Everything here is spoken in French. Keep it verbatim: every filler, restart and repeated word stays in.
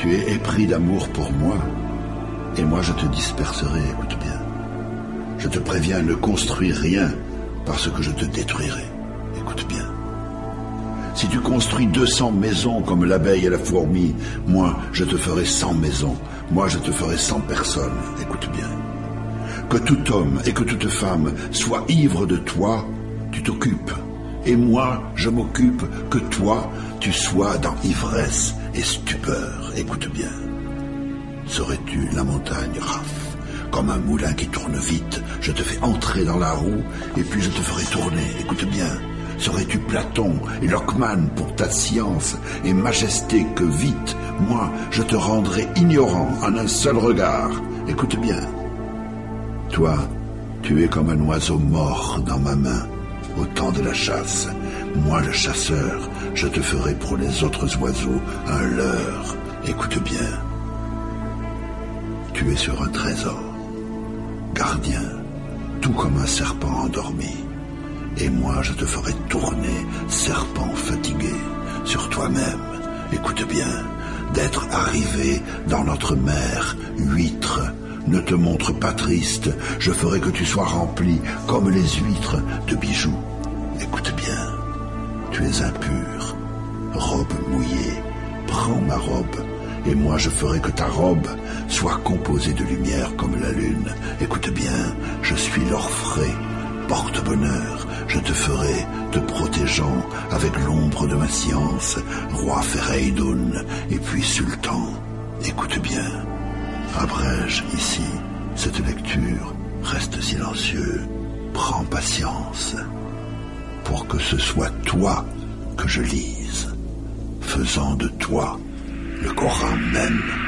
Tu es épris d'amour pour moi, et moi je te disperserai, écoute bien. Je te préviens, ne construis rien, parce que je te détruirai, écoute bien. Si tu construis deux cents maisons comme l'abeille et la fourmi, moi je te ferai cent maisons, moi je te ferai cent personnes, écoute bien. Que tout homme et que toute femme soient ivres de toi, tu t'occupes. Et moi, je m'occupe que toi, tu sois dans ivresse et stupeur. Écoute bien. Serais-tu la montagne, Raph? Comme un moulin qui tourne vite, je te fais entrer dans la roue et puis je te ferai tourner. Écoute bien. Serais-tu Platon et Lockman pour ta science et majesté que vite, moi, je te rendrai ignorant en un seul regard. Écoute bien. Toi, tu es comme un oiseau mort dans ma main. Au temps de la chasse, moi le chasseur, je te ferai pour les autres oiseaux un leurre. Écoute bien. Tu es sur un trésor, gardien, tout comme un serpent endormi. Et moi je te ferai tourner, serpent fatigué, sur toi-même. Écoute bien, d'être arrivé dans notre mer, huître. Ne te montre pas triste, je ferai que tu sois rempli, comme les huîtres, de bijoux. Écoute bien, tu es impur, robe mouillée, prends ma robe, et moi je ferai que ta robe soit composée de lumière comme la lune. Écoute bien, je suis l'orfraie, porte-bonheur, je te ferai te protégeant avec l'ombre de ma science, roi Féreidoun, et puis sultan. Écoute bien. Abrège ici cette lecture, reste silencieux, prends patience, pour que ce soit toi que je lise, faisant de toi le Coran même.